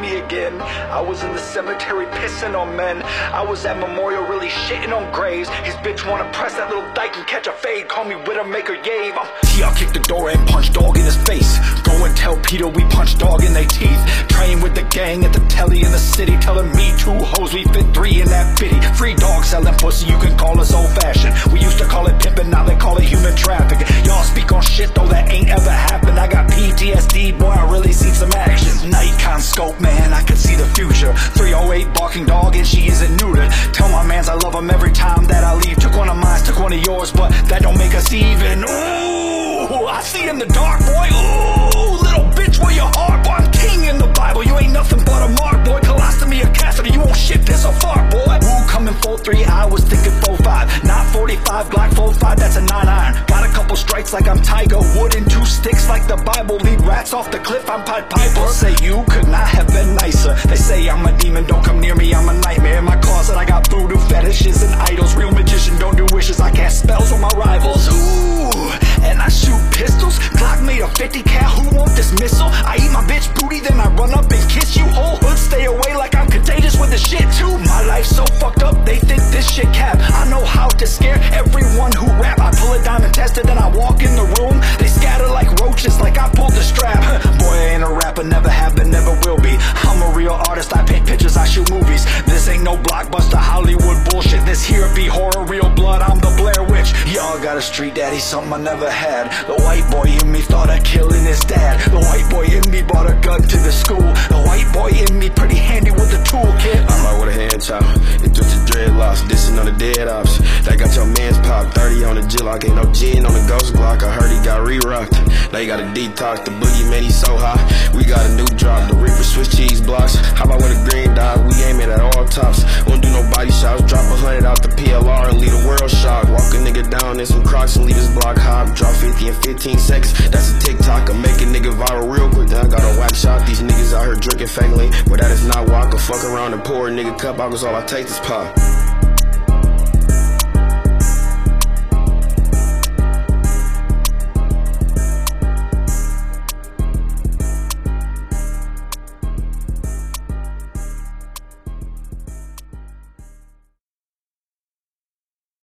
me again. I was in the cemetery pissing on men. I was at memorial really shitting on graves. His bitch wanna press that little dyke and catch a fade. Call me Widowmaker Yave. I'll kick the door and punch dog in his face. Go and tell Peter we punch dog in their teeth. Train with the gang at the telly in the city, telling me 2 hoes, we fit 3 in that bitty. Free dog selling pussy, you can call us old fashioned. We used to call it pimping, now they call it human trafficking. Y'all speak on shit though that ain't ever happened. I got PTSD, boy, I really seen some action. Nikon scope, man, I could see the future. 308 barking dog and she isn't neutered. Tell my mans I love them every time that I leave. Took one of mine, took one of yours, but that don't make us even. Ooh, I see in the dark, boy. Ooh, little bitch, where your heart, boy. I'm king in the Bible, you ain't nothing but a mark, boy. Colostomy or Cassidy, you won't shit this or fart, boy. Ooh, coming 4-3, I was thinking 4-5. Not 45, Glock 4-5, that's a 9-iron. Got a couple strikes like I'm Tiger Wood and 2 sticks like the Bible. Lead rats off the cliff, I'm Pied Piper. Say you could not have been nicer. They say I'm a demon, don't come near me, I'm a nightmare. In my closet I got voodoo fetishes and idols. Real magician, don't do wishes, I cast spells on my rivals. Ooh, and I shoot pistols. Glock made a 50 cal, who want this missile? I eat my bitch booty, then I run up and kiss you. Whole hood stay away like I'm contagious with the shit too. My life's so fucked up, they think this shit cap. I know how to scare everyone who rap. I pull it down and test it, then I walk in the room. They scatter like roaches, like I pulled the strap. Boy, I ain't a rapper, never have been, never will be. I'm a real artist, I paint pictures, I shoot movies. This ain't no blockbuster Hollywood bullshit. This here be horror, real blood, I'm the Blair Witch. Y'all got a street daddy, something I never had. The white boy in me thought of killing his dad. The white boy in me brought a gun to the school. The white boy in me pretty handy with the toolkit. I'm out with a hand chop, it took the dreadlocks, dissing on the dead ops. That got your man's pop, 30 on the G-Lock, ain't no gin on the Ghost Glock. I heard he got re-rocked, now you got a detox. The boogie man, he so high, we got a new drop. The Reaper Swiss cheese blocks, how about with a green dot? We aim it at all tops, won't do no body shots. Drop 100 out the PLR and leave the world shocked. Walk a nigga down in some Crocs and leave his block hop. Drop 50 in 15 seconds, that's a TikTok. I make a nigga viral real quick, then I got a whack shot. These niggas out here drinking fake lean, but that is not walk. I fuck around and pour a nigga cup out, cause all I taste is pop.